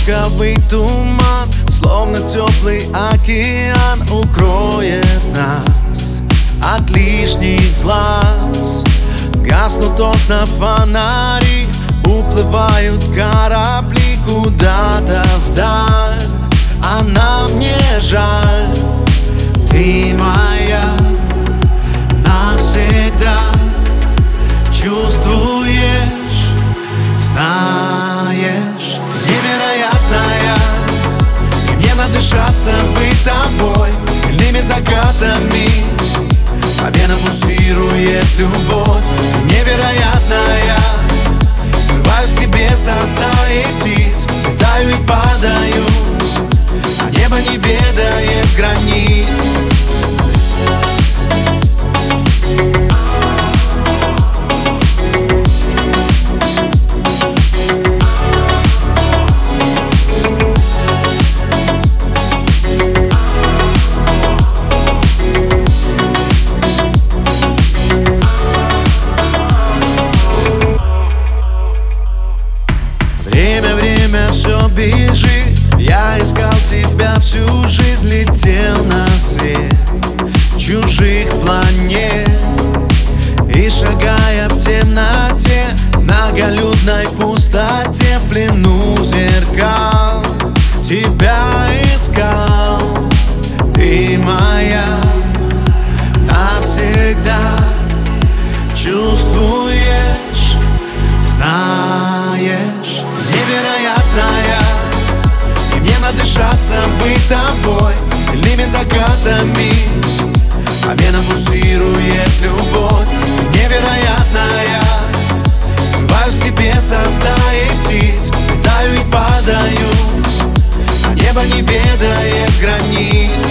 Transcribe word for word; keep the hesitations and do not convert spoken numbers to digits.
ласковый туман, словно теплый океан, укроет нас от лишних глаз. Гаснут окна, фонари, уплывают корабли куда-то вдаль, а нам не жаль. Ты моя навсегда, чувствуешь, знаешь, невероятная. И мне надышаться быть тобой, мильными закатами по венам пульсирует любовь. Ты невероятная, срываюсь к тебе со стаи птиц, летаю и падаю, а небо не ведает границ. Время, время все бежит, я искал тебя всю жизнь, летел на свет чужих планет. И шагая в темноте, многолюдной пустоте, в плену зеркал тебя искал. Ты моя навсегда, чувствуешь, знаешь, невероятная. И мне надышаться быть тобой, мильными закатами по венам пульсирует любовь. Ты невероятная, срываюсь к тебе со стаи птиц, летаю и падаю, а небо не ведает границ.